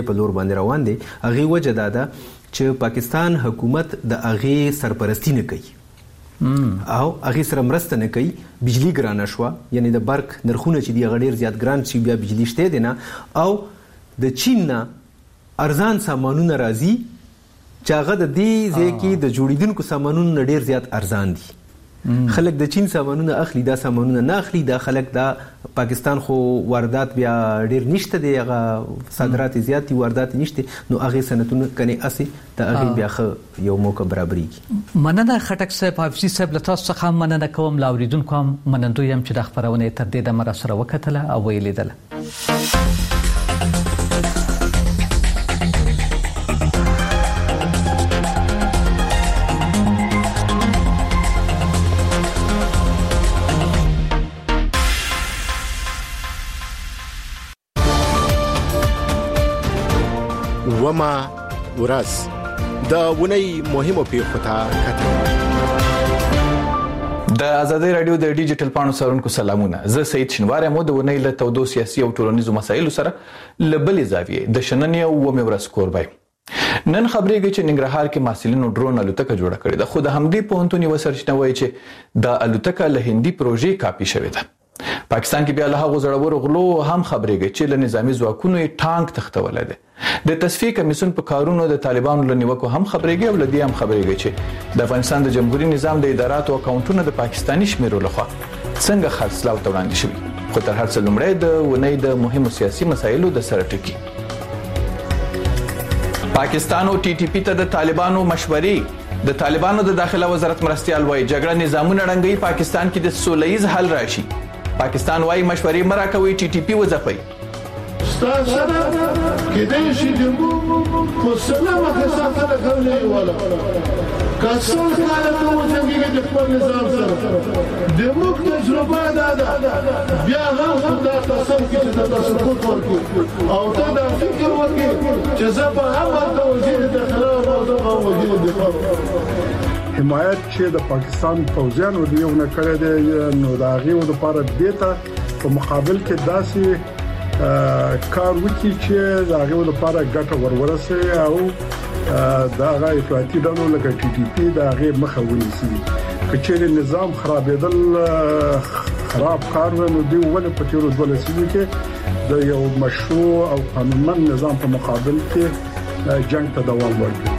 په لور باندې روان دی. هغې وجه دا ده چې پاکستان حکومت د هغې سرپرستی نه کوي او هغې سره مرسته نه کوي. بجلی ګرانه شوه، یعنی د برق نرخونه چې دي هغه ډېر زیات ګران شي، بیا بجلی شته دی نه. او د چین نه ارزان سامانونه راځي چې هغه د دې ځای کې د جوړېدونکو سامانونو نه ډېر زیات ارزان دي. خلک د چین سامانونه اخلي، دا سامانونه نه اخلي. دا خلک دا پاکستان خو واردات بیا ډېر نشته دی، هغه صادرات زیات دي، واردات نشته، نو هغې صنعتونه کنې هسې د هغې بیا ښه یو موقع برابرېږي. مننه خټک صاحب، حافظي صاحب، له تاسو څخه مننه کوم. له اورېدونکو هم منندوی یم چې دا خپرونه یې تر دې دمه راسره وکتله او ویې لیدله. وما ورځ د ونې مهمو پیښو ته کتل. د آزادۍ رادیو د ډیجیټل پاڼو سرونکو سلامونه. زه سید شنوار یم. د ونې له تودو سیاسي او ټولنیزو مسایلو سره لبلې زاویې د شننې او ومې ورځ کوربای. نن خبرېږي چې ننګرهار کې محصلینو ډرون الوتکه جوړه کړې ده، خو د همدې پوهنتون یوه سرچینه وایي چې دا الوتکه له هندي پروژې کاپي شوې ده. پاکستان کې بیا له هغو زړورو غلو هم خبرېږي چې له نظامي ځواکونو یې ټانک تختولی دی. د تصفیې کمیسیون په کارونو د طالبانو له نیوکو هم خبرېږي او له دې هم خبرېږي چې د افغانستان د جمهوریت نظام د اداراتو او اکاونټونو د پاکستاني شمیرو لخوا څنګه خرڅلاو ته وړاندې شوي. خو تر هر څه لومړی د ونې د مهمو سیاسي مسایلو د سره ټکي. پاکستان او ټي ټي پی ته د طالبانو مشورې. د طالبانو د داخله وزارت مرستیال وایي جګړه نظامونه ړنګوي، پاکستان کې د سوله ییز حل راشي. پاکستان وایي مشورې مه راکوئ، ټي ټي پی وځپئ. سره کېدای شي د حوصله وکړه کولی ولا کسان خلک ته وځنګېږي د خپل نظام سره. د موږ تجربه دا ده بیا هم دا تصور کې چې د سقوط ورکړو او ته دا فکر وکړې چې زه به هم ورته وزیر داخله او دغه وزیر دفاع حمایت چې د پاکستان پوځیانو دیونه کړی دی، نو د هغې لپاره دې ته په مقابل کې داسې کار وکړي چې د هغې لپاره ګټه ورورسوي او د هغه افراطي ډلو لکه ټي ټي پی د هغې مخه ونیسي. که چېرې نظام خرابېدل خراب کار و، نو دوی ولې په تېرو 12 لسیزو کې د یو مشروع او قانونمند نظام په مقابل کې جنګ ته دوام ورکړي.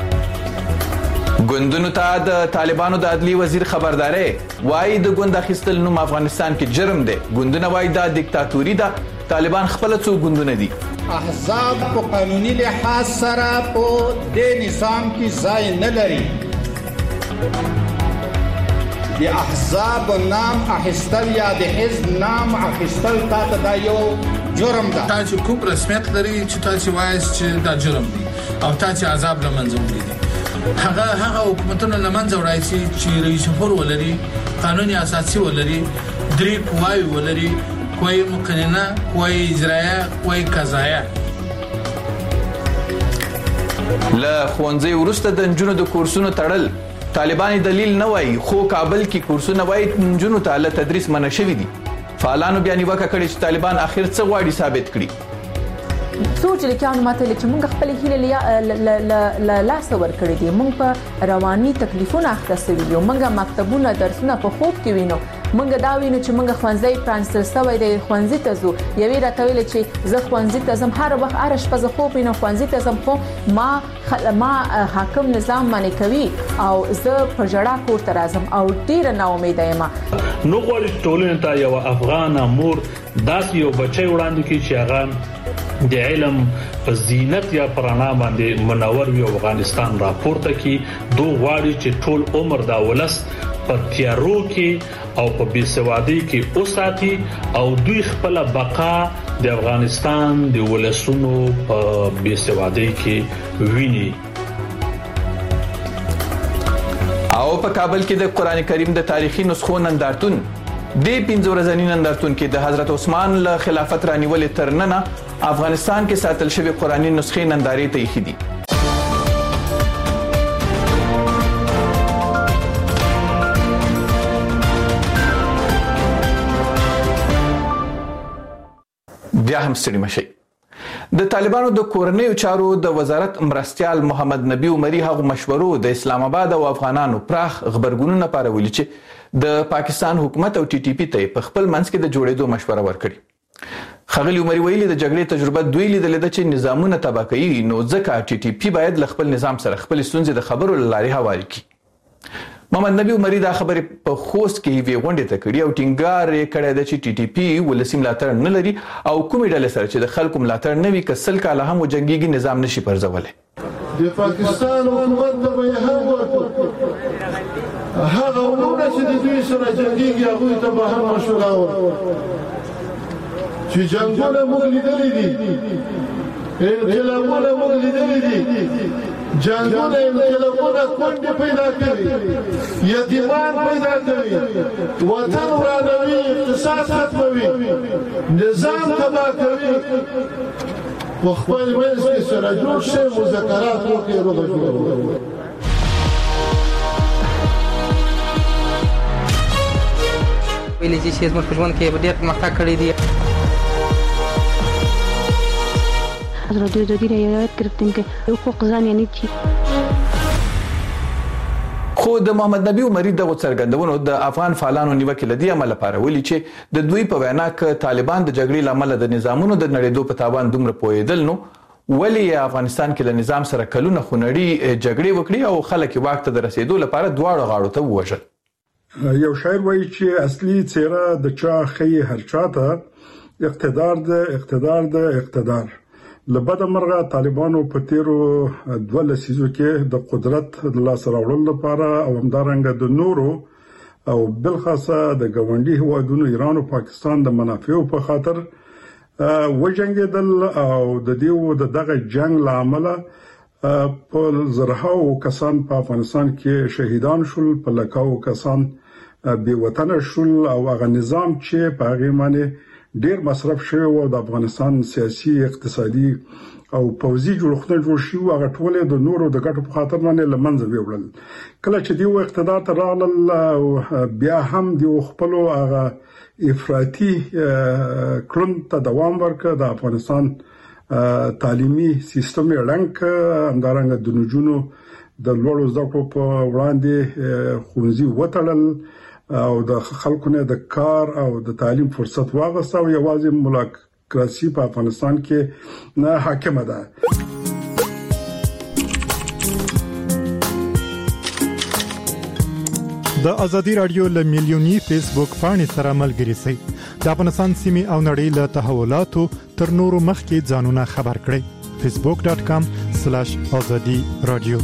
ګوندونو ته د طالبانو د عدلی وزیر خبرداري وایي د ګوند اخیستل نوم افغانستان کې جرم دی. ګوندونه وایي دا دیکتاتوري ده. طالبان خپل څو ګوندونه دي. احزاب په قانوني لحاظ سره په دې نظام کې ځای نه لري. د احزاب نام اخیستل یا د حزب نام اخیستل تاسو دا یو جرم ده. تاسو کوم رسمیت لري چې تاسو وایي چې دا جرم دی او تاسو عذاب لمنځه وړي دي. هغه حکومتونه لمنځه وړای چې رئیس جمهور ولري، قانوني اساسي ولري، درې قواوی ولري، کوئی مقننه، کوئی اجرایه، کوئی قضایه. له ښوونځي وروسته د نجونو د کورسونو تړل طالبان دلیل نه وایي، خو کابل کې کورسونه وایي نجونو ته له تدریس منع شوي دي. فعالانو بیا نیوکه کړې چې طالبان اخر څه غواړي ثابت کړي. سوچ لیکانو ماته چې موږ خپل هیله لا لاس ورکړې دي. موږ په رواني تکلیفونه اخته سوي یو. موږ مکتبونه درسونه په خوب کې وینو. موږ دا وینو چې موږ ښوونځي پرانستل سوی دی، ښوونځي ته ځو. یوې راته ویل چې زه ښوونځي ته ځم، هر وخت هره شپه زه خوب وینم ښوونځي ته ځم، خو ما حاکم نظام منع کوي او زه په ژړا کور ته راځم او ډیره ناامیده یم. نو غواړي ټولنې ته یو افغان مور داسې یو بچی وړاندې کړي چې هغه د علم په زینت یا پرانا باندې منور وي. افغانستان راپورته کی دوه غواړي چې ټول عمر دا ولس په تیارو کې او په بیسوادۍ کې اوساتي او دوی خپل بقا د افغانستان د ولسونو په بیسوادۍ کې ویني. او په کابل کې د قران کریم د تاریخي نسخو نندارتون د 15 ورځنی نندارتون کې د حضرت عثمان له خلافت رانیولې تر ننه افغانستان کې ساتل شوی قرآني نسخې نندارې ته ایښې دي. بیا هم ستړي مشئ. د طالبانو د کورنیو چارو د وزارت مرستيال محمد نبی عمری هغه مشورو د اسلام آباد او افغانانو پراخ خبرګونونه پارولي چې د پاکستان حکومت او ټي ټي پی ته په خپل منځ کې د جوړېدو مشوره ورکړي. خغلی عمری ویلي د جګړې تجربه دوی لیدل چې نظامونه تباه کوي، نو ځکه ټي ټي پی باید له خپل نظام سره خپل ستونزې د خبرو لارې حواله کړي. محمد نبی عمری دا خبرې په خوست کې وی غونډه ته کړې او ټینګار یې کړی دی چې ټي ټي پی ولسی ملاتړ نه لري او کومې ډلې سره چې د خلکو ملاتړ نه وي کسل کاله هم جنگيږي نظام نشي پرځولای. د پاکستان حکومت ته به هم ورته هغه ورونه چې د دوی سره جنگيږي هغه ته به هم مشوره چې جنگونه موږ لیدلې دي، انقلابونه موږ لیدلې دي، جنگونه انقلابونه کونډې پیدا کوي، یتیمان پیدا کوي، وطن ورانوي، اقتصاد ختموي، نظام تباه کوي. په خپل منځ کې سره جوړ شي مذاکرات وکړي روغه جوړه. ویلې چې زموږ په ژوند کې ډېر پرمختګ کړی دی. حضرت دوی رعایت کردیم که حقوق زن یعنی چی. خو د محمد نبی عمری دغه څرګندونو د افغان فعالانو نیوکه لدی عمل لپاره ولي چې د دوی په وینا کې طالبان د جګړې لامل د نظامونو د نړیدو په تاوان دومره پوهیدل، نو ولی افغانستان کې له نظام سره کلونه خونړي جګړې وکړي او خلک واک ته د رسیدو لپاره دواړو غاړو ته ووژل. یو شاعر وایي چې اصلي څیره د چا خې هر چاته اقتدار د اقتدار. لبد مرغه طالبانو په تیرو 2 لسیزو کې د قدرت د لاس راوړل لپاره او همدارنګه د نورو او بلخاصه د ګاونډي هوادونو ایران او پاکستان د منافعو په خاطر وجنګیدل او د دیو دغه جنگ لامل په زرهاو کسان په افغانستان کې شهیدان شول، په لکاو کسان بې وطن شول او هغه نظام چې په هغه معنی ډیر مصرف شوی او د افغانستان سیاسي، اقتصادي او پوځي جوړښتونه جوړ شي هغه ټول د نورو د ګټو په خاطر باندې لمنځه ویوړل. کله چې دیو اقتدار ته راغلل او بیا هم دیو خپل هغه افراطي کړن ته دوام ورکړ. د افغانستان تعلیمي سیستم لنک همدارنګه د نجونو د لوړو زده کړو په وړاندې خونځي وټړل او د خلکو نه د کار او د تعلیم فرصت واغسته او یوازې مولاکراسي په افغانستان کې نه حاکمه ده. د ازادي رادیو له میلیونی فیسبوک پاڼې سره ملګري شئ. د افغانستان سیمه او نړۍ له تحولاتو تر نورو مخکې ځانونه خبر کړئ. facebook.com/azadi radio.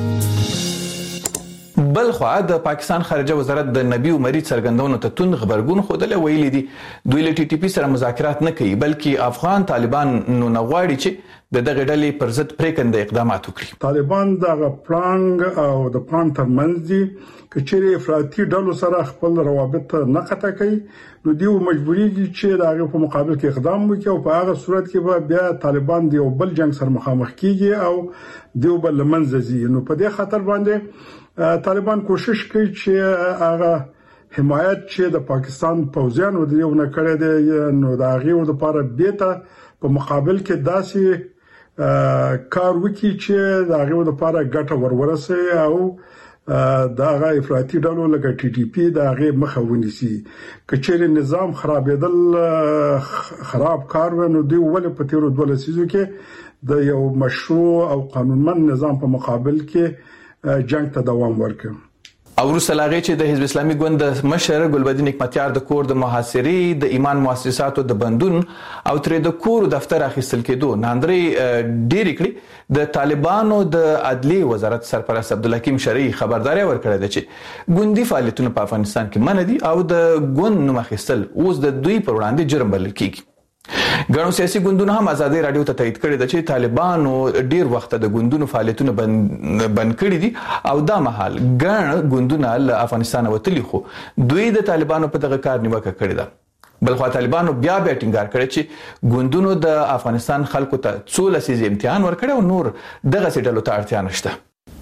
بلخو د پاکستان خارجه وزارت د نبی عمری څرګندونو ته توند خبرګون خوده ویلي دي دوی له ټي ټي پی سره مذاکرات نه کوي بلکې افغان طالبان نو نغواړي چې د دغه ډلې پر ضد پریکنده اقدامات وکړي. طالبان دغه پلان او د پلان ترمنځ دي کچېره افراطي ډلو سره خپل روابط نه قطع کوي، نو دیو مجبوریږي چې دغه په مقابل کې اقدام وکړي او په هغه صورت کې به بیا طالبان دی او بل جنگ سره مخامخ کیږي او دیو بل منځ زی. نو په دې خاطر باندې طالبان کوشش کوي چې هغه حمایت چې د پاکستان پوځیانو دیونه کړی دی نو دا غيو د لپاره بیته په مقابل کې داسې کار وکړي چې دا غيو د لپاره ګټه ورورسي او دا غي افراطي ډلو لکه ټي ټي پی دا غي مخه ونیسي. کچېر نظام خرابېدل خراب کار ونه دی ول په تیرو 2 لسیزو کې د یو مشروع او قانونمند نظام په مقابل کې جنگ ته دوام ورکړ. او رسلاغه چې د حزب اسلامي ګوند مشر ګلبدین حکمتیار د کور د محاصرې د ایمان مؤسساتو د بندون او تر د کور دفتر اخیستل کېدو ناندري ډېر کړي د طالبانو د عدلي وزارت سرپرست عبدالحکیم شرعي خبرداري ورکړه ده چې ګوندي فعالیتونه په افغانستان کې منع دي او د ګوند نوم اخیستل اوس د دوی پر وړاندې جرم بلل کیږي. ګڼو سیاسي ګوندونو هم ازادي رادیو ته تایید کړی دی چې طالبانو ډیر وخت د ګوندونو فعالیتونه بند کړي دي او دا مهال ګڼ ګوندونه له افغانستان وتلي خو دوی د طالبانو په دغه کار نیوکه کړې ده. بلخو طالبانو بیا ټینګار کړی چې ګوندونو د افغانستان خلکو ته څو لسیزې امتحان ورکړي او نور دغه سټلو ته اړتیا نشته.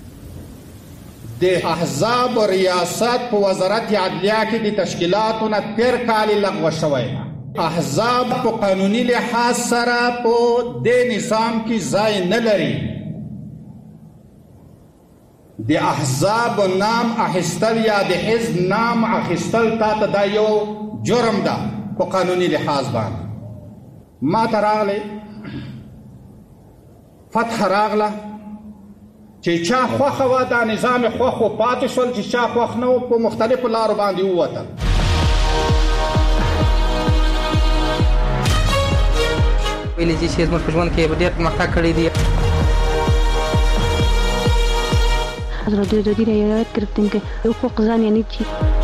د احزاب ریاست په وزارت عدلیه کې د تشکیلاتو نه تیر کال لغوه شوی احزاب په قانوني لحاظ سره په دې نظام کې ځای نه لري. د احزاب نام اخیستل یا د حزب نام اخیستل تاته دا یو جرم ده په قانوني لحاظ باندې. ما ته راغلی فتح راغله چې چا خوښه وه دا نظام خوښ و پاتې شول، چې چا خوښ نه و په مختلفو لارو باندې ووتل. ویلي چې زموږ په ژوند کې ډېر پرمختګ کړی دی. حضرت جدید رعایت گرفتیم که حقوق زن یعنی چی؟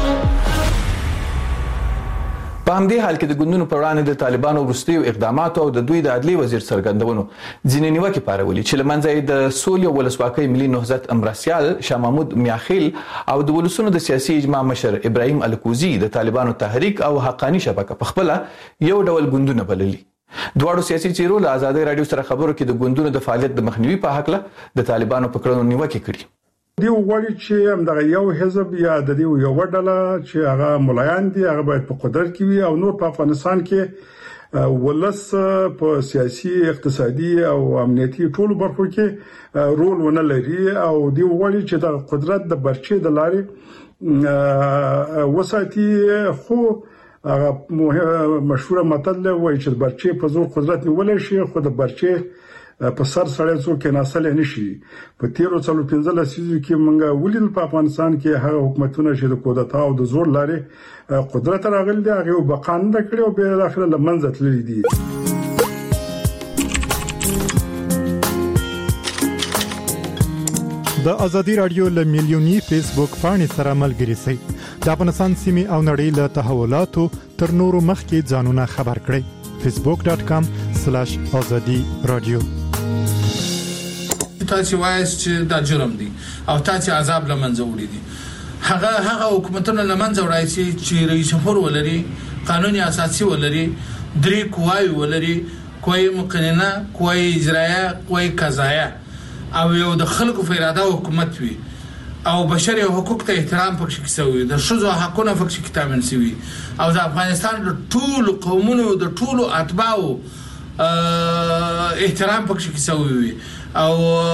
په همدې حال کې د ګوندونو پر وړاندې د طالبانو وروستیو اقداماتو او د دوی د عدلي وزیر څرګندونو ځینې نیوکې پارولي چې له منځه یې د سولې او ولسواکۍ ملي نهضت مرستیال شاه محمود میاخیل او د ولسونو د سیاسي اجماع مشر ابراهیم الکوزي د طالبانو تحریک او حقانی شبکه په خپله یو ډول ګوندونه بللي. دواړو سیاسي چیرو له آزادۍ راډیو سره خبرو کې د ګوندونو د فعالیت د مخنیوي په هکله د طالبانو په کړنو نیوکې کړي. دی وغواړي چې همدغه یو حزب یا د دې یو ډله چې هغه ملایان دي هغه باید په قدرت کې وي او نور په افغانستان کې ولس په سیاسي اقتصادي او امنیتي ټولو برخو کې رول ونه لري او دی وغواړي چې د قدرت د برچې د لارې وساتي. خو مشهور متل وایي چې برچې په زور قدرت نیولای شي خو د برچې په سر سړی څوک ناسل نشي. په 1315 لسیزو کې موږ ولیدل په افغانستان کې هغه حکومتونه چې د کودتا او د زور لارې قدرت راغلي دي هغه بقاند کړي او به داخله لمنځه تللي دي. د ازادي رادیو له میلیونی فیسبوک پاڼې سره ملګري شئ. د افغانستان سیمې او نړۍ له تحولاتو تر نورو مخکې ځانونه خبر کړئ. facebook.com/azadi radio. تاسو وایي چې دا جرم دی او تاسو عذاب لمنځه وړي دي. هغه حکومتونه لمنځه وړي چې رئیس جمهور ولري، قانوني اساسي ولري، درې قواوی ولري، قوی مقننه، قوی اجرایه، قوی قضایه او یو د خلکو په اراده حکومت وي او بشري حقوق ته احترام پکې کیسوي، د ښځو حقونه پکې کتابن سوي او د افغانستان د ټولو قومونو د ټولو اتباعو احترام پکې کیسوي او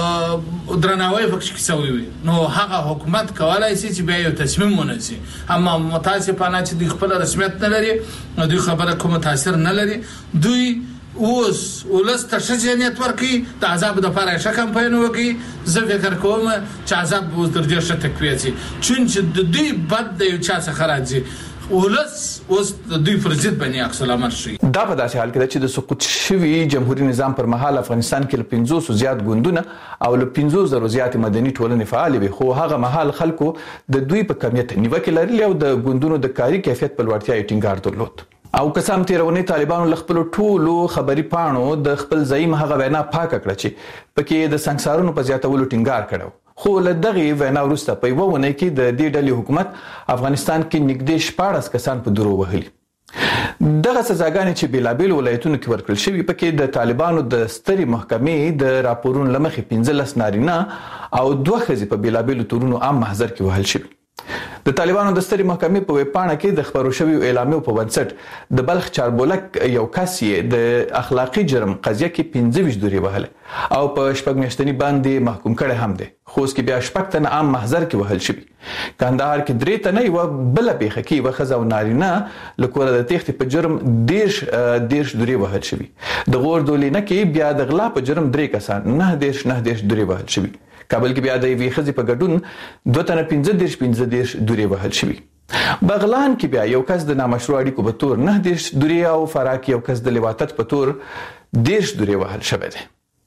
درناوی پکې کیسوي. نو هغه حکومت کولای شي چې بیا یو تصمیم ونیسي. اما متاسفانه چې د خپل رسمیت نه لري، دوی خبره کوم تاثیر نه لري. دوی اوس ولست شجنیت ورکی د عذاب د لپاره کمپاین وکي. زه فکر کوم چې عذاب به تر ډیر شته کوي چې د دوی بد د یو چا څخه راځي ولس اوس د دوی پر ضد باندې عکس العمل شي. دا په داسې حال کې چې د سقوط شوی جمهوریت نظام پر مهال افغانستان کې له 500 زیات ګوندونه او له 500 زیات مدني ټولنې فعال وي، خو هغه مهال خلکو د دوی په کمیت نیوکه لري او د ګوندونو د کاري کیفیت په لوړتیا یې ټینګار درلود. او کسان تیرونی طالبانو له خپل ټولو خبري پاڼو د خپل ځایم هغه وینا پاکه کړه چې پکې د سنگسارونو په زیاتولو ټینګار کړو. خو له دغه وینا وروسته په یو ونه کې د دې ډلې حکومت افغانستان کې نږدې 14 کسان په درو وهلي. دغه سزاګانې چې بلابل ولایتونو کې ورکړل شوی پکې د طالبانو د ستري محکمې د راپورونو لمخې 15 نارینه او 2 ښځې په بلابل تورونو عام محضر کې وهل شوی. د طالبانو د ستري محکمې په ویبپاڼه کې د خبرو شویو اعلامیو په بنسټ د بلخ چاربولک یو کس یې د اخلاقی جرم قضیه کې 25 دورې وهله او په شپږ میاشتنی باندې محکوم کړي هم دي. خو اوس کې بیا شپږ تنه عام محضر کې وهل شوی. کندهار کې 3 تنه یو بل پیخه کې وخزه او نارینه لکوره د تخت په جرم 10 دورې وهل شوی. د غور دولینه کې بیا د غلا په جرم 3 کسان 9 دورې وهل شوی. کابل کې بیا د وی خزي په ګډون 2 تنه 15 دورې وهل شوی. بغلان کې بیا یو کس د نامشروع اړیکو په تور 9 دورې او فراق یو کس د لواطت په تور 10 دورې وهل شوی دی.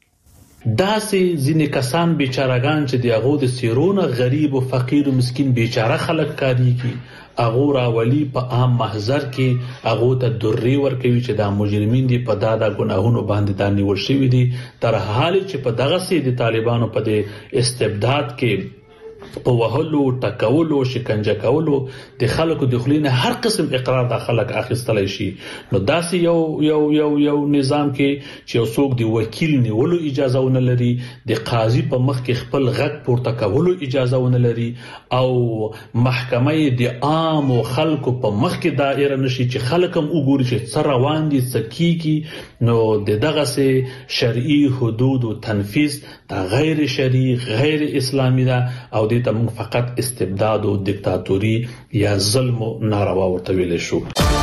داسې ځینې کسان بیچارهګان چې د هغو د سیرونه غریب او فقیر او مسکین بیچاره خلک کاریږي هغه راولي په عام محضر کې هغه ته درې ورکوي چې دا مجرمین دي په دادا ګناهونو باندې دا نیول شوی دي تر حال چې په دغه سي د طالبانو په د استبداد کې په وهلو ټکولو شکنجه کولو د خلکو د خلینو هر قسم اقرار د خلک اخیستلای شي نو داسې یو نظام کې چې څوک د وکیل نیولو اجازه ونه لري د قاضي په مخ کې خپل غږ پورته کولو اجازه ونه لري او محکمه د عام خلکو په مخ کې دایره نشي چې خلک هم وګوري چې څه روان دي څه کیږي نو دغه سه شرعي حدود او تنفيذ دا غیر شرعي غیر اسلامي ده او د موږ فقط استبداد او دیکتاتوري یا ظلم او ناروا ورته ویل شو.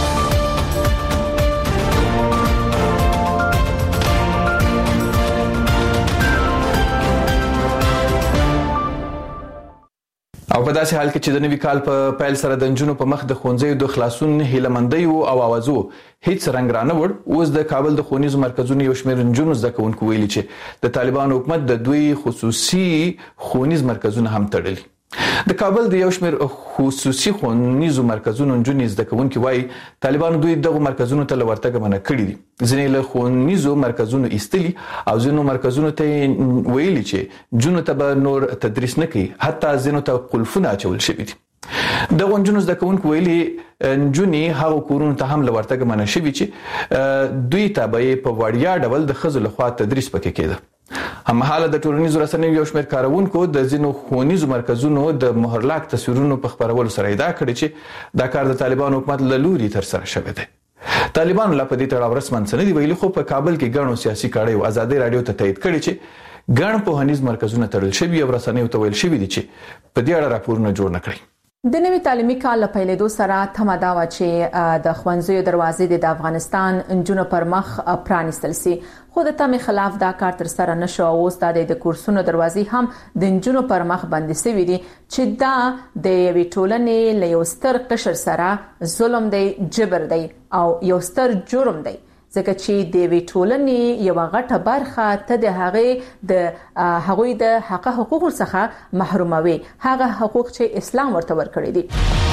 او په داسې حال کې چې د نوي کال په پیل سره د نجونو په مخ د ښوونځیو د خلاصون هیلمندۍ او اوازو هیڅ رنګ رانه وړ اوس د کابل د ښوونیزو مرکزونو یو شمېر نجونو زده کوونکو ویلي چې د طالبانو حکومت د دوی خصوصي ښوونیز مرکزونه هم تړلي. د کابل د یو شمېر خصوصي ښوونیزو مرکزونو نجونې زده کوونکي وایي طالبانو دوی دغه مرکزونو ته له ورتګه منع کړي دي. ځینې له ښوونیزو مرکزونو ایستلي او ځینو مرکزونو ته ویلي چې نجونو ته به نور تدریس نه کوي حتی ځینو ته قلفونه اچول شوي دي. دغه نجونو زده کوونکي ویلي نجونې هغو کورونو ته هم له ورتګه منع شوي چې دوی ته به یې په وړیا ډول د ښځو لخوا تدریس پکې کېده. هممهاله د ټولنیزو رسنیو یو شمېر کارونکو د ځینو ښوونیزو مرکزونو د مهرلاک تصویرونو په خپرولو سره ادعا کړې چې دا کار د طالبانو حکومت له لوري ترسره شوی دی. طالبانو لا په دې تړاو رسماً څه نه دي ویلي خو په کابل کې ګڼو سیاسي کړیو ازادي رادیو ته تایید کړي چې ګڼ پوهنیز مرکزونه تړل شوي او رسنیو ته ویل شوي دي چې په دې اړه راپورونه جوړ نه کړي. د نوي تعلیمي کال له پیلېدو سره تمه دا وه چې د ښوونځیو دروازې د افغانستان نجونو پر مخ پرانیستل سي خو د تمې خلاف دا کار تر سره نشو او اوس د کورسونو دروازې هم د نجونو پر مخ بندي سوي دي چې دا د یوې ټولنې له یو ستر قشر سره ظلم دی جبر دی او یو ستر جرم دی ځکه چې د وی ټولنې یو غټه برخه ته د هغوی د حقوقو څخه محروموي هغه حقوق چې اسلام ورته ورکړي دي.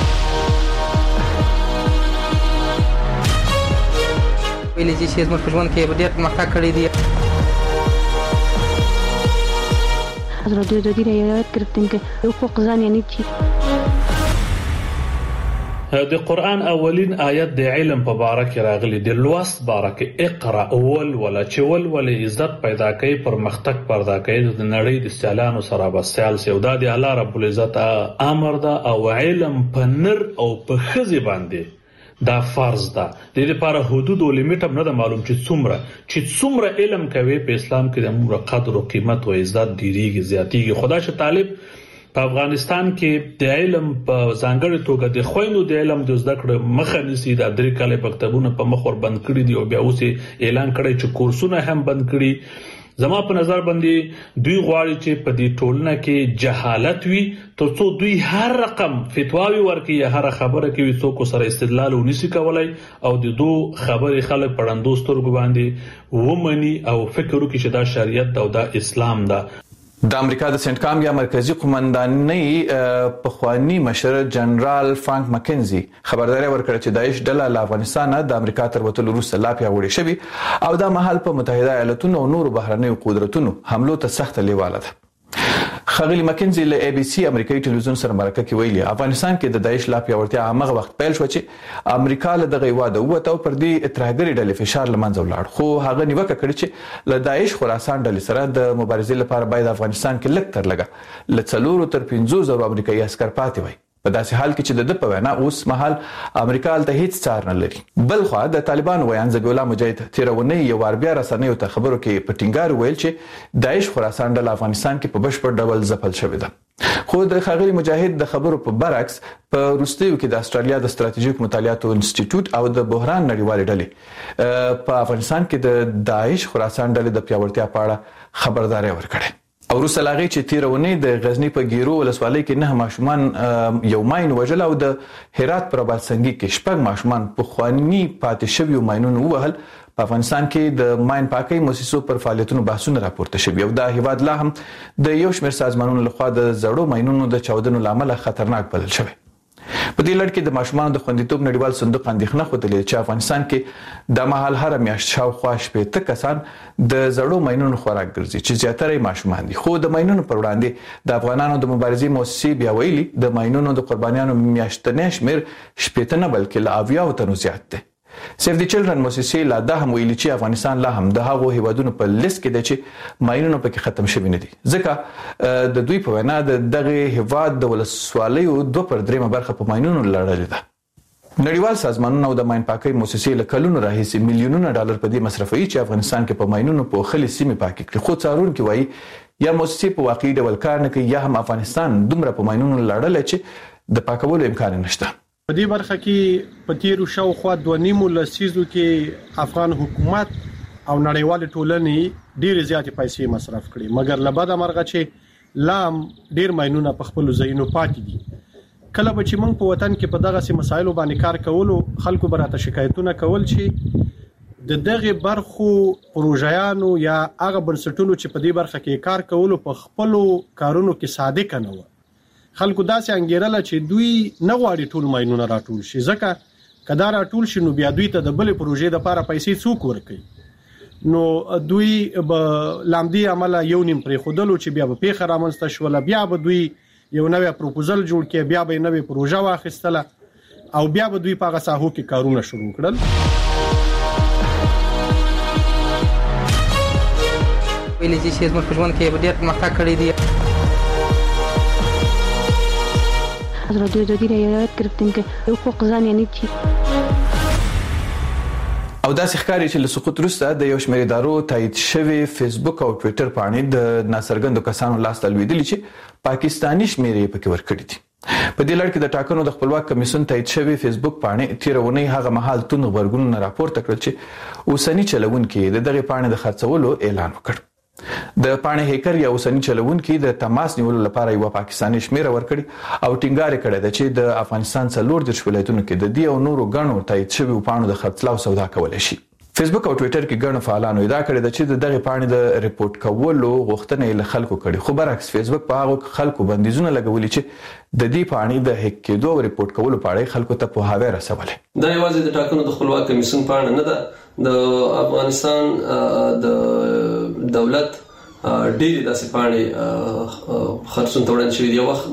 ویلې چې زموږ په ژوند کې ډېر پرمختګ کړی دی. حضرت دودی روایت گرفتیم که حقوق زن یعنی چی؟ د قرآن اولین آیت د علم په باره کې راغلی د لوست باره کې اقرا اول ولا چول ولا عزت پیدا کوي پرمختګ پیدا کوي د نړۍ د سیالانو سره بسیال سودا د الله رب العزت امر ده او علم په نر او په خزي باندې دا فرض ده. د دې لپاره حدود او لیمیټ هم نه معلوم چې څومره علم کوي په اسلام کې د امور قدر او قیمت او عزت ډیریږي زیاتیږي. خدای شه طالب په افغانستان کې د علم په ځانګړي توګه د خويندو د علم د زده کړې مخه نسی د درې کال مکتبونه په مخ ور بند کړی دي او بیا اوس اعلان کړی چې کورسونه هم بند کړي. زما په نظر باندې دوی غواړي چې په دې ټولنه کې جهالت وي ترڅو دوی هر رقم فتواوی ورکړي یا هر خبره کوي څوک سره استدلال ونیسي کولای او د دوه خبرې خلک پړندو سترګو باندې ومني او فکر وکړي چې دا شریعت او دا اسلام ده. د امریکا د سنټ کام یا مرکزی قومندانۍ پخوانی مشر جنرال فرانک مکنزي خبرداري ورکړه چې داعش ډله له افغانستان د امریکا تر وتلو وروسته لا پیاوړې شوې او دا مهال په متحده ایالاتونو او نورو بهرنیو قدرتونو حملو ته سخت لیواله ده. خغلی مکنزي له اي بي سي امریکایي ټلویزیون سره مرکه کې ویلي افغانستان کې د داعش لا پیاوړتیا هغه وخت پیل شو چې امریکا له دغه واده وته پر دې اتراګری ډلې فشار لمنځه ولاړ خو هغه نیوکه کړې چې له داعش خراسان ډلې سره د مبارزې لپاره باید افغانستان کې لږ تر لږه ل 4 تر 5,000 امریکایي عسكر پاتې وي. په داسې حال کې چې د په وینا اوس مهال امریکا ته هیڅ څار نه لري. بل خو د طالبان ویان ذبیح الله مجاهد تیرونه یو ور بیا رسنیو ته خبرو کې په ټینګار ویل چې داعش خراسان ډله افغانستان کې په بشپړ ډول ځپل شوې ده. خو د خغلی مجاهد د خبرو په برعکس په روسیو کې د استرالیا د ستراتیژیک مطالعاتو انسټیټیوټ او د بحران نړیوال ډلې په افغانستان کې د داعش خراسان ډلې د پیاوړتیا په اړه خبرداري ورکړه. او روسه لاغي چې تیرونه د غزنی په ګیرو ولسوالۍ کې 9 ماشومان یو ماین وجل او د هرات پر بلسنګي کې شپږ ماشومان په خواني پاتې شوی ماینونو وهل. په افغانستان کې د ماین پاکي مؤسسو پر فعالیتونو بحثونه راپورته شوی او د هیواد لا هم د یو شمېر سازمانونو لخوا د زړو ماینونو د چاودنو لامل خطرناک بلل شوی. په دې لړ کې د ماشومان د خوندیتوب نړیوال صندوق اندېښنه خوده چې افغانستان کې د مهال هر میاشت شاوخوا 80 کسان د زړو ماینونو خوراک ګرځي چې زیاتره ماشومان دي. خو د ماینونو پر وړاندې د افغانانو د مبارزې مؤسسې بیا ویلي د ماینونو د قربانیانو میاشتنی شمیر 80 نه بلکې لا 90 تنو زیات دی. سیف دی چلډرن مؤسسې لا دا هم ویلي چې افغانستان لا هم د هغو هیوادونو په لیست کې دی چې ماینونه پکې ختم شوي نه دي، ځکه د دوی په وینا دغه هیواد د ولسوالیو 2/3 برخه په ماینونو لړلې ده. نړیوال سازمانونه او د ماین پاکۍ مؤسسې له کلونو راهیسې میلیونونه ډالر په دې مصرفوي چې افغانستان کې په ماینونو په خلي سیمې پاکي کړي، خو څارونکي وایي یا مؤسسې په واقعي ډول کار نه کوي یا هم افغانستان دومره په ماینونو لړل چې د پاکولو امکان نشته. په دې برخه کې په تیرو شاوخوا 2.5 لسیزو کې افغان حکومت او نړیوال ټولنې ډېر زیاتې پیسې مصرف کړي، مګر لبد مرغه چې لام ډېر ماینونه په خپل ځایونو پاتې دي. کله به چې موږ په وطن کې په دغه سي مسایلو باندې کار کولو، خلکو براته شکایتونه کول چې د دغه برخو پروژیانو یا هغه بنسټونو چې په دې برخه کې کار کولو په خپل کارونو کې صادق نه و. خلکو داسې انګیرله چې دوی نه غواړي ټول ماینونه راټول شي، ځکه کدا راټول شي نو بیا دوی ته د بلې پروژې لپاره پیسې څوک ورکوي، نو دوی به لامدي عمله یو نیم پرې خودلو چې بیا به پیښه رامنځته شوله، بیا به دوی یو نوې پروپوزل جوړ کړي، بیا به نوې پروژه واخیستله او بیا به دوی په هغه ساحو کې کارونه شروع کړل. ویلې چې زموږ په ژوند کې ډېر پرمختګ کړی دی. حضرت دوی رعایت کردیم که حقوق زن یعنی چی؟ او داسې ښکاري چې له سقوط وروسته د یو شمېر ادارو تایید شوی فیسبوک او ټویټر پاڼې د ناڅرګندو کسانو لاس ته لوېدلي چې پاکستاني شمېرې یې پکې ورکړي دي. په دې لړ کې د ټاکنو د خپلواک کمیسیون تایید شوی فیسبوک پاڼې تېره اونۍ هغه مهال توند غبرګونونه راپورته کړل چې اوسني چلوونکي د دغې پاڼې د خرڅولو اعلان وکړ. د پاڼې هیکر یا اوسني چلوونکي د تماس نیولو لپاره یو پاکستاني شمیره ورکړي او ټینګار کړی دی چې د افغانستان 40 ولایتونو کې د دې او نورو غنو تایید شوی پاڼو د خرڅلاو سودا کولای شي. فیسبوک او ټویټر کې ګڼ فعالانو ادعا کړې ده چې دغه پاڼې د ریپورت کولو غوښتنه یې له خلکو کړې، خو برعکس فیسبوک په هغه خلکو بندیزونه لګولي چې د دې پاڼې د هک کېدو او ریپورت کولو په اړه خلکو ته په هاوی رسولې. دا یوازې د ټاکنو د خپلواک کمیسیون پاڼه نه ده، د افغانستان د دولت ډېری داسې پاڼې خرڅون ته وړاندې شوې دي. یو وخت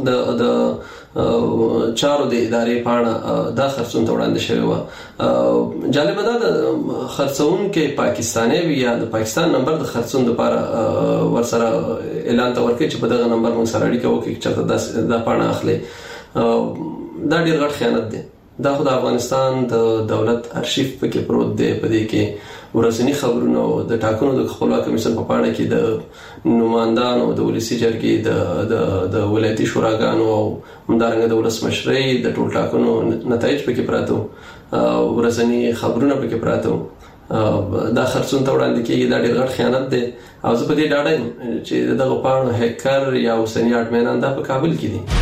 د چارو د ادارې پاڼه دا خرڅون ته وړاندې شوې وه. جالبه دا د خرڅونکي پاکستاني وي یا د پاکستان نمبر د خرڅون لپاره ورسره اعلان ته ورکړي چې په دغه نمبر موږ سره اړیکه وکړي چې دا پاڼه اخلي. دا ډېر غټ خیانت دی. دا خو د افغانستان د دولت ارشیف پکې پروت دی. په دې کې ورځنی خبرونه او د ټاکنو د خپلواک کمیسیون په پاڼه کې د نمائندانو د ولسی جرګې د ولایتي شوراګانو او همدارنګه د ولسمشرۍ د ټول ټاکنو نتایج پکې پراته، ورځنی خبرونه پکې پراته. دا خرڅون ته وړاندې کېږي. دا ډېر غټ خیانت دی او زه په دې ډاډه یم چې دغه پاڼو هیکر یا اوسني اډمینان دا په کابل کې دي.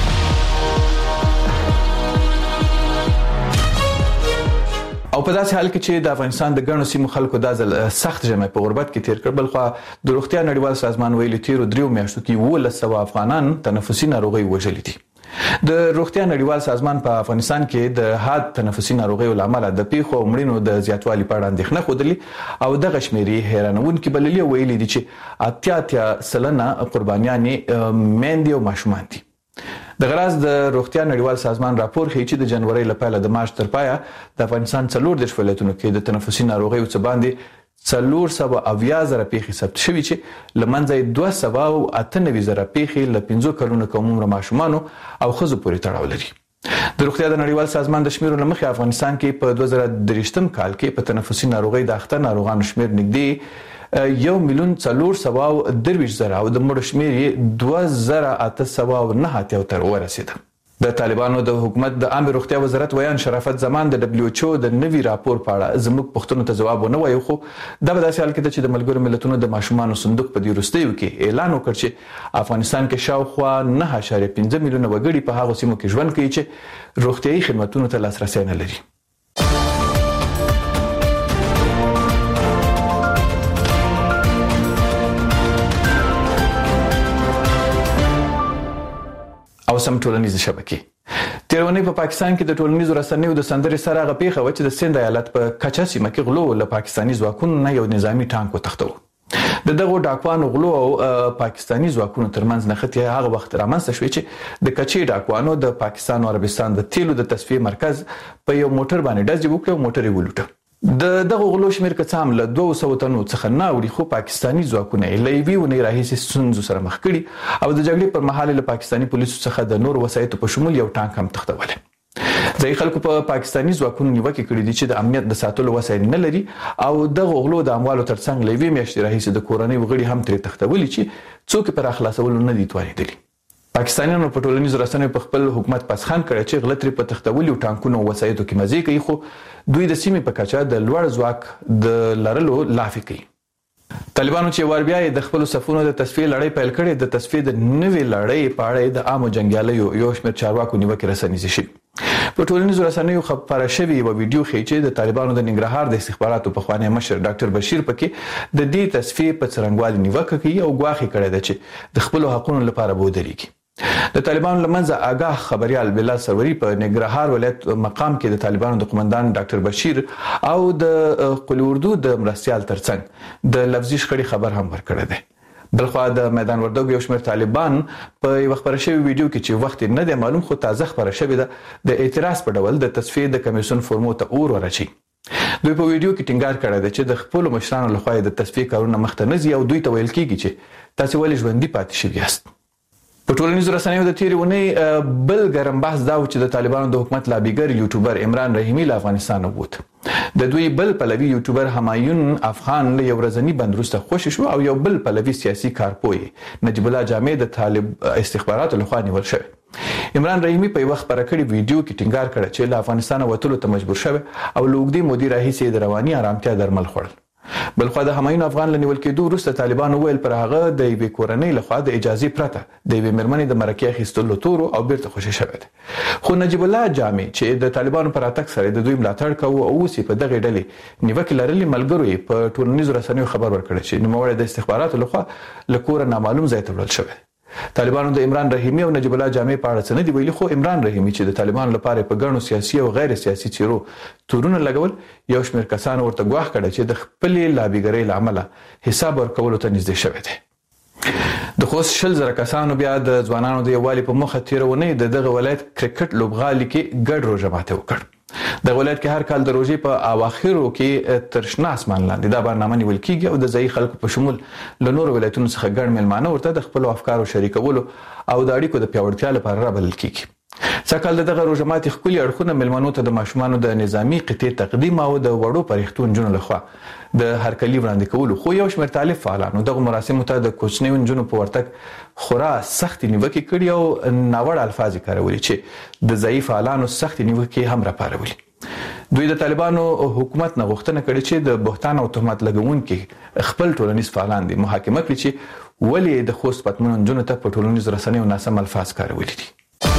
او په داسې حال کې چې د افغانستان د ګڼو سیمو خلکو د ځل سخت ژمی په غربت کې تیر کړ، بلخو د روغتیا نړیوال سازمان ویلي تیرو 3 میاشتو کې 1,000 افغانان تنفسي ناروغي وژلي دي. د روغتیا نړیوال سازمان په افغانستان کې د حاد تنفسي ناروغیو لامل د پیښو او مړینو د زیاتوالي په اړه اندېښنه خوده او د غشميري حیرانونکي بللي ویلي دي چې 80% قربانيان مېندې او ماشومان دي. د غراز د روغتیا نړیوال سازمان راپور ښیي چې د جنوري لپاره د مارچ تر پایه د افغانستان 40 ولایتونو کې د تنفسي ناروغیو څخه باندې 470,000 پیښې ثبت شوې چې لمنځه 298,000 پیښې له 15 کلونو کم عمر ماشومان او ښځو پورې تړاو لري. د روغتیا د نړیوال سازمان د شمیرو لمخې افغانستان کې په 2023م کال کې په تنفسي ناروغي د اخته ناروغانو شمیر نږدې 1,423,000 او د مړو شمیر یې 2,809 تر ورسېده. د طالبانو د حکومت د عامه روغتیا وزارت ویان شرافت زمان د WHO د نوي راپور په اړه زموږ پوښتنو ته ځواب ونه وایي، خو دا به داسې حال کې چې د ملګرو ملتونو د ماشومانو صندوق په دې وروستیو کې اعلان وکړ چې افغانستان کې شاوخوا 9.5 میلیونه وګړي په هغو سیمو کې ژوند کوي چې روغتیايي خدماتو ته لاسرسی نه لري. او سم ټولنیز شبکې تیرونی په پاکستان کې د ټولنیزو رسنیو د سندرې سره غپیخه و چې د سند ایالت په کچا سیمه کې غلو له پاکستاني ځواکونو نه یو نظامی ټانک وتښتو. د دغه ډاکوانو غلو او پاکستاني ځواکونو ترمنځ نښتې هغه وخت رامنځته شوې چې د کچې ډاکوانو د پاکستان او عربستان د تیلو د تصفیې مرکز په یو موټر باندې ډزې وکړې او موټر یې ولوټه. د دغه غلو شمیر که څه هم له 200 تنو څخه نه اوړي، خو پاکستاني ځواکونه یې له یوې اونۍ راهیسې ستونزو سره مخ کړي او د جګړې پر مهال له پاکستاني پولیسو څخه د نور وسایطو په شمول یو ټانک هم تښتولی. ځایي خلکو په پاکستاني ځواکونو نیوکې کړې دي چې د امنیت د ساتلو وسایل نه لري او دغه غلو د اموالو ترڅنګ له یوې میاشتې راهیسې د کورنۍ وګړي هم ترې تښتولي چې څوک یې پر راخلاصولو نه دي توانېدلي. پاکستانیانو په ټولنیزو رسنیو په خپل حکومت پسخان کړی چې غله ترې په تښتولو ټانکونو او وسایطو کې مزې کوي، خو دوی د سیمې په کچه د لوړ ځواک د لرلو لافې کوي. طالبانو چې ور بیا د خپل صفونو د تصفیې لړۍ پیل کړې، د تصفیې د نوې لړۍ په اړه د عامو جنګیالیو یو شمېر چارواکو نیوکې رسنیزې شوې. په ټولنیزو رسنیو خبره شوې یوه ویډیو ښیي چې د طالبانو د ننګرهار د استخباراتو پخوانی مشر ډاکټر بشیر پکې د دې تصفیې په څرنګوالي نیوکه کوي او ګواښ کړی ده چې د خپلو حقونو لپاره به ودرېږي. د طالبانو لمنځه آگاه خبريال بلال سروری په ننګرهار ولایت مقام کې د طالبانو د قومندان ډاکټر بشیر او د قلی اردو د مرستيال ترڅنګ د لفظي شخړې خبر هم ورکړی دی. بلخوا د میدان وردګو یو شمېر طالبان په یو خبره شوی ویډیو کې چې وخت نه دی معلوم خو تازه خبره شوې ده د اعتراض په ډول د تصفیې د کمیسیون فورمو ته اور ورچي. دوی په ویډیو کې ټینګار کړی دی چې د خپل مشرانو لخوا د تصفیې کارونه مخته نه ځي او دوی ته ویل کیږي چې تاسو ولې ژوندۍ پاتې شوي یاست. په ټولنیزو رسنیو د تیرې اونۍ بل ګرم بحث دا و چې د طالبانو د حکومت لابیګر یوټیوبر عمران رحیمي له افغانستان ووت. د دوی بل پلوي یوټیوبر همایون افغان له یو ورځني بند وروسته خوشی شو او یو بل پلوي سیاسي کارپوی نجیب الله جامع د طالب استخباراتو لخوا نیول شوی. عمران رحیمي په یو خبره کړې ویډیو کې ټینګار کړی چې له افغانستان وتلو ته مجبور شوی او له اوږدې مودې راهیسې د رواني آرامتیا درمل خوړل. بلخوا د همایون افغان له نیول کېدو وروسته طالبانو ویل پر هغه د یوې کورنۍ لخوا د اجازې پرته د یوې مېرمنې د مرکې اخیستلو تورو او بیرته خوشي شوی دی. خو نجیب الله جامع چې د طالبانو پر راتګ سره د دوی ملاتړ کوي او اوس په دغه ډلې نیوکې لرلې ملګرو یې په ټولنیزو رسنیو خبر ورکړی چې نوموړی د استخباراتو لخوا له کوره نامعلوم ځای ته وړل شوی. طالبانو د عمران رحیمي او نجیب الله جامع په اړه څه نه دی ویلي، خو عمران رحیمي چې د طالبانو لپاره په ګڼو سیاسي او غیر سیاسي چیرو تورونه لګول، یو شمېر کسان ورته ګواښ کړی چې د خپلې لابیګرۍ له امله حساب ورکولو ته نږدې شوی دی. د خوست 100,000 کسانو بیا د ځوانانو د یووالي په موخه تیره اونۍ د دغه ولایت کرکټ لوبغالي کې ګډ روژه ماتی وکړ. د ولایت کې هر کال د روژې په اواخرو کې تر شنه اسمان لاندې دا برنامه نیول کیږي او د ځایي خلکو په شمول له نورو ولایتونو څخه ګڼ میلمانه ورته د خپلو افکارو شریکولو او د اړیکو د پیاوړتیا لپاره رابلل کیږي. سږکال د دغه روژه ماتي ښکلي اړخونه میلمنو ته د ماشومانو د نظامي قطعې تقدیم او د وړو پرښتو نجونو لخوا د هرکلي وړاندې کولو، خو یو شمېر طالب فعالانو دغه مراسمو ته د کوچنیو نجونو په ورتګ خورا سختې نیوکې کړي او ناوړه الفاظ یې کارولي چې د ځایي فعالانو سختې نیوکې هم راپارولي. دوی د طالبانو حکومت نه غوښتنه کړې چې د بهتان او تهمت لګونکي خپل ټولنیز فعالان دي محاکمه کړي چې ولې د خوست پتمنو نجونو ته په ټولنیزو رسنیو ناسم الفاظ کارولي دي.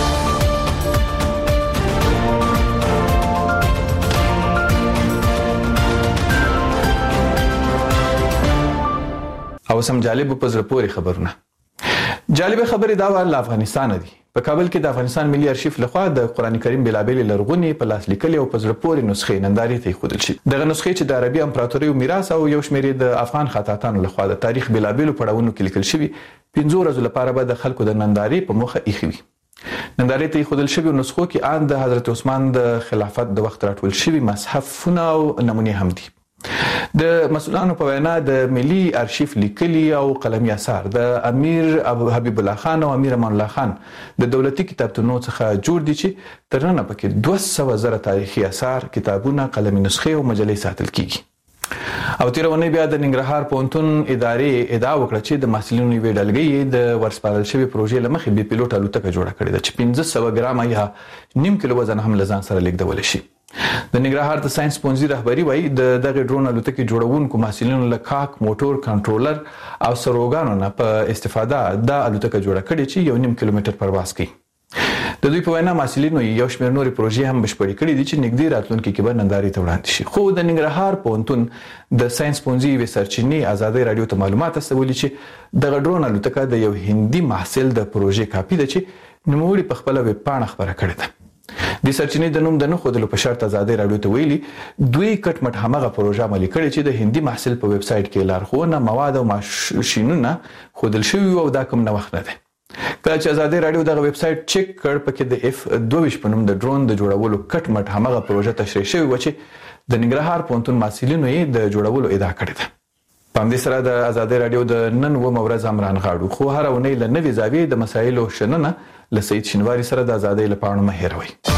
او سم جالب په زړه پورې خبرونه. جالب خبرې دا ول افغانستان دي. په کابل کې د افغانستان ملي ارشیف لخوا د قران کریم بلابل لرغونی په لاس لیکل او په زړه پورې نسخې نندارې ته خودل شي. دغه نسخې چې د عربي امپراتوري میراث او یو شمېر د افغان خطاطانو لخوا د تاریخ بلابل پړاوونو کې لیکل شوی 15 ورځې لپاره به د خلکو د نندارې په مخه ایښوي. نندارې ته خودل شوی نسخو کې ان د حضرت عثمان د خلافت د وخت راټول شوی مصحفونه او نمونه هم دي. د مسؤلانو په وینا د ملي ارشیف لیکلي او قلمي اثار د امیر ابو حبیب الله خان او امیر امان الله خان د دولتي کتابتونو څخه جوړ دي چې ترنه پکې 200,000 تاریخي اثار، کتابونه، قلمي نسخې او مجلې ساتل کیږي. او تیرونه بیا د ننګرهار پونتون ادارې ادعا وکړه چې د محصلینو یوې ډلګۍ د ورسپارل شوی پروژې لمخې بي پیلوټ الوتکه جوړه کړې ده چې 1500 ګرام یا 0.5 کیلو وزن هم لزان سره لیږدول شي. د ننګرهار د ساينس پونځي رهبری وایي د دغه ډرون الوتکې جوړونکو محصلینو له کاک موټور کنټرولر او سروګانو نه په استفاده د الوتکه جوړه کړې چې 1.5 کیلومتر پرواز کوي. د دوی په وینا محصلینو یو شمېر نورې پروژې هم بشپړې کړې دي چې نږدې راتلونکي کې به نندارې ته وړاندې شي. خو د ننګرهار پوهنتون د ساينس پونځي یوې سرچینې ازادي رادیو ته معلومات استولي چې دغه ډرون الوتکه د یو هندي محصل د پروژې کاپي ده چې نوموړي په خپل ویب پاڼه خبره کړې ده. د سرچینې د نوم د نه خودلو په شرط ازادي راډیو ته ویلي دوی کټ مټ همغه پروژه عملي کړې چې د هندي محصول په ویب سټ کې لارښوونه مواد او ماشینونه خودل شوی او دا کوم نوښت نه دی. کله چې ازادي راډیو دغه ویب سټ چک کړ پکې د F22 په نوم د ډرون د جوړولو کټ مټ همغه پروژه تشریح شوی و چې د ننګرهار پوهنتون محصلینو یې د جوړولو ادعا کړې ده. په همدې سره د ازادي راډیو د نن و ورځ امران غاړو خو هر اونۍ له نوې زاویې د مسایلو شننه له سید شینواری سره د ازادۍ لپاره مه هېروئ.